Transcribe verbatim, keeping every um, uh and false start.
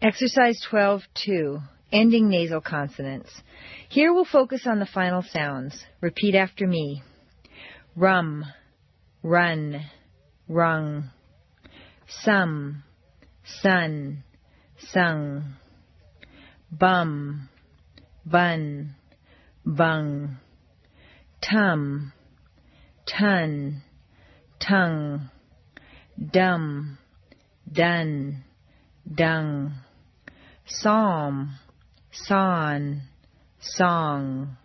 Exercise twelve two, ending nasal consonants. Here we'll focus on the final sounds. Repeat after me. Rum, run, rung. Some, sun, sung. Bum, bun, bung. Tum, ton, tongue. Dumb, done, dung. Psalm, son, song.